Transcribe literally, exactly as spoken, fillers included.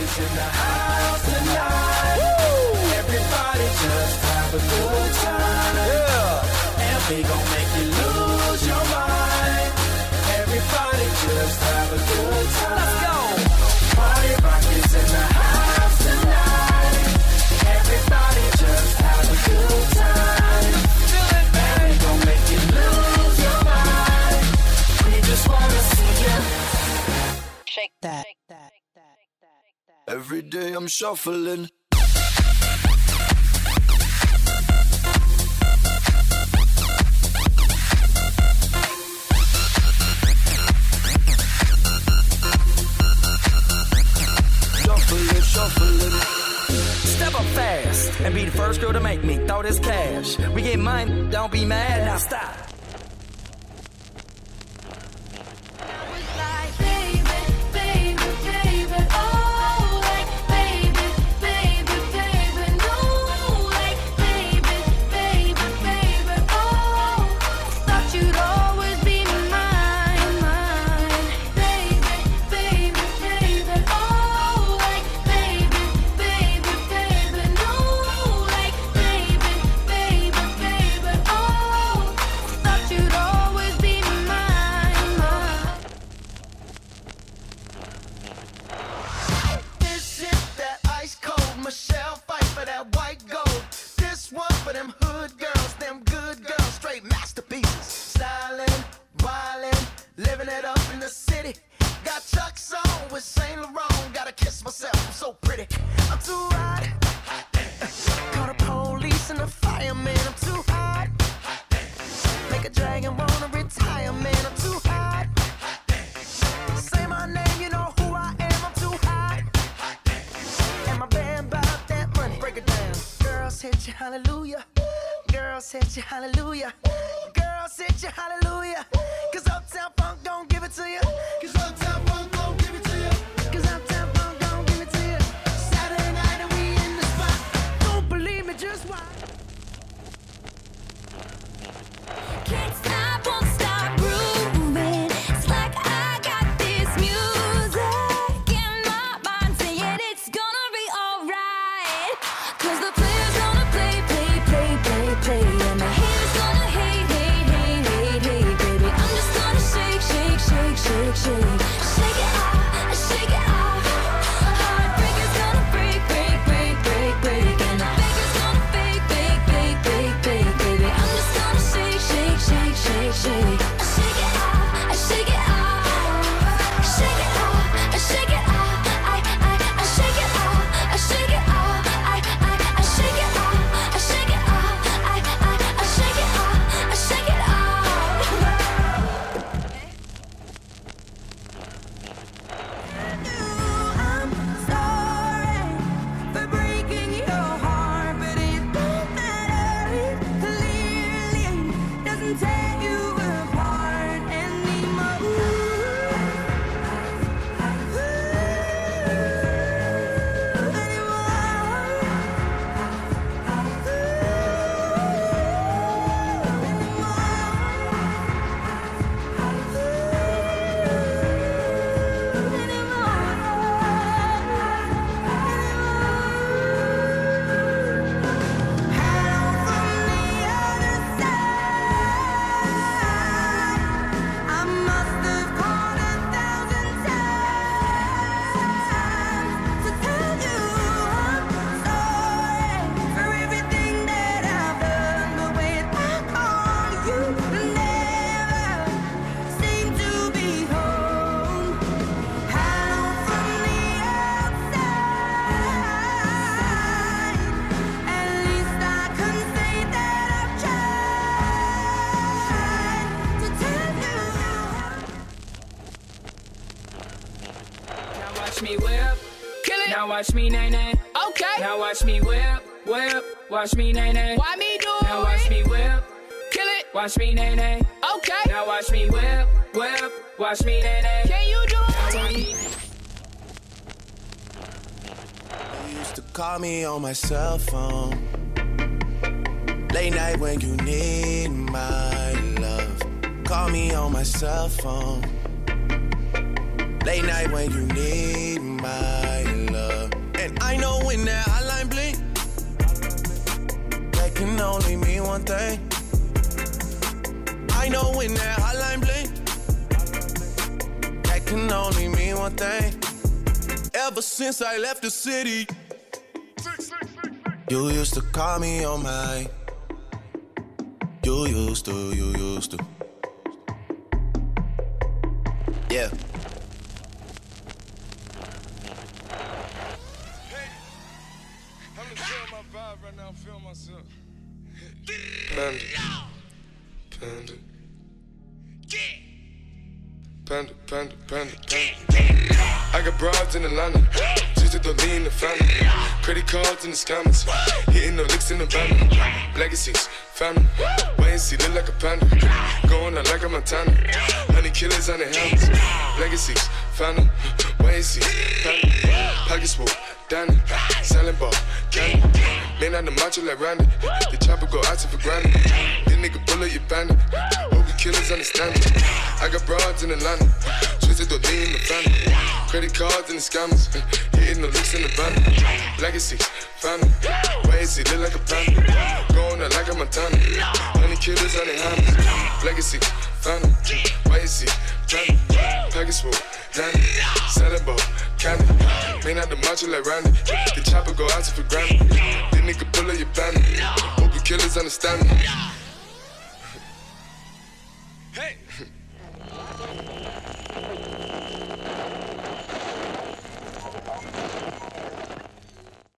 Everybody's in the house tonight. Woo! Everybody just have a good time. Yeah. And we gon' make you lose your mind. Everybody just have a good time. Let's go. Party rock is in the house tonight. Everybody just have a good time. Feel it, man. We gon' make you lose your mind. We just wanna see you shake that. Every day I'm shuffling. Shuffling, shuffling. Step up fast and be the first girl to make me throw this cash. We get mine, don't be mad, now stop. Hallelujah. Girls hit you, hallelujah. Girls hit you, hallelujah. Cause Uptown Funk don't give it to you. Cause Uptown Funk don't give it to you. Cause Uptown Funk don't give it to you. Saturday night and we in the spot. Don't believe me, just watch. Can't stop, won't stop grooving. It's like I got this music in my mind saying it's gonna be alright. Cause the players gonna play, play, play, play, play. And the haters gonna hate, hate, hate, hate, hate, baby. I'm just gonna shake, shake, shake, shake, shake. Shake it off, shake it off. Heartbreakers gonna break, break, break, break, break. And the fakers gonna fake, fake, fake, fake, fake, baby. I'm just gonna shake, shake, shake, shake, shake. I shake it off, I shake it off. Shake it off, I shake it off. I, I, I shake it off, I shake it off. I, I, I shake it off, I shake it off. I, I, I shake it off, I shake it off. I'm sorry for breaking your heart, but it don't matter. It clearly doesn't tear you apart anymore. I must have called a thousand times to tell you I'm sorry for everything that I've done. But when I call, you never seem to be home. Hello from the outside. At least I can say that I've tried to tell you. Now watch me whip, kill it. Now watch me nay nay. Okay. Now watch me whip, whip. Watch me nay nay. Why me do it? Now watch me whip, kill it. Watch me nay nay. Okay. Now watch me whip, whip. Watch me nay nay. Can you do it? Now watch me. You used to call me on my cell phone. Late night when you need my love. Call me on my cell phone. Late night when you need my love. one thing. I know when that hotline bling, that can only mean one thing. Ever since I left the city, you used to call me on my. You used to, you used to. Yeah. Hey, I'm just feeling my vibe right now, I'm feeling myself. Panda. Panda. Panda, panda, panda, panda. I got broads in Atlanta, just to the lean the family. Credit cards in the scammers, hitting the licks in the van. Legacies, family, wait and see, look like a panda. Going out like a Montana, honey killers on the helmets. Legacies, family, wait and see, family. Pockets full, Danny, selling ball, candy. Man on the macho like Randy, the chopper go out to for granted. This nigga bullet, you bandit. Hope the killers understand it. I got broads in Atlanta, twisted the lean in the family. Credit cards and the scammers, hitting the licks in the van. Legacies, family, wait and see, look like a panda. Going out like a Montana, honey killers on their hands. Legacies, family, wait and see, family. Package full, Danny, selling ball, candy. Man out the macho like Randy, the chopper go out to for granted. This nigga pull up your bandit, hope the killers understand me.